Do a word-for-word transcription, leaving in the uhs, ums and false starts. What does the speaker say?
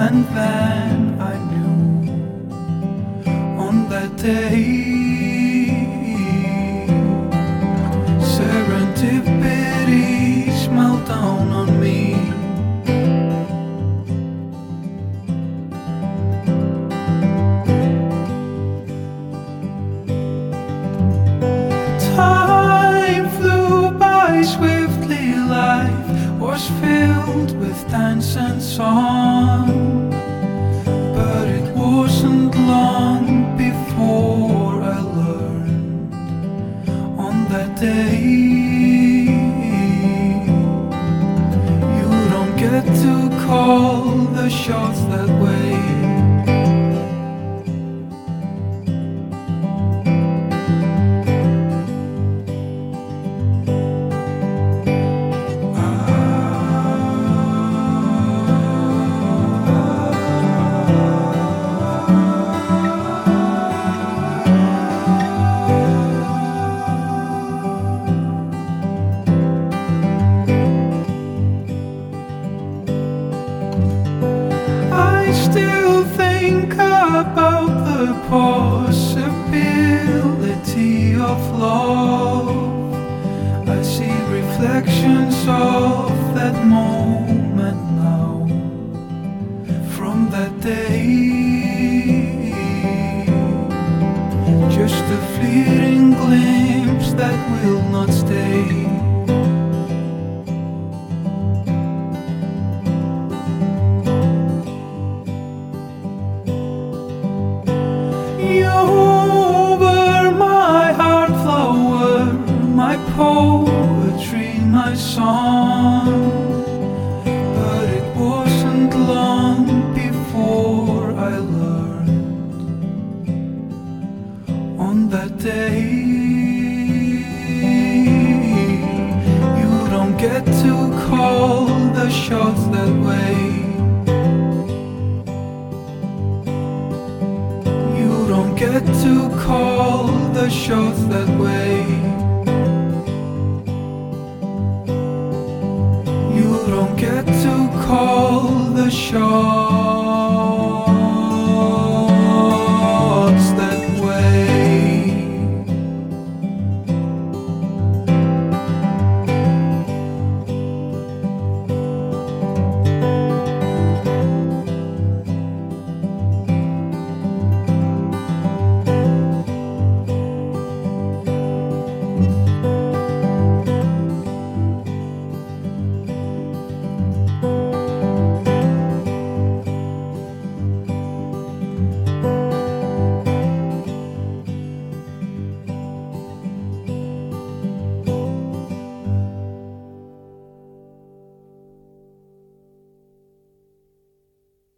And then I knew on that day, serendipity smiled down on me. Time flew by swiftly, life was filled with dance and song, but it wasn't long before I learned on that day, you don't get to call the shots that way. I still think about the possibility of love. I see reflections of that moment now, from that day. Just a fleeting glimpse that will not stay. You were my heart flower, my poetry, my song, but it wasn't long before I learned on that day, you don't get to call the shots that way. Don't get to call the shots that way. You don't get to call the shots.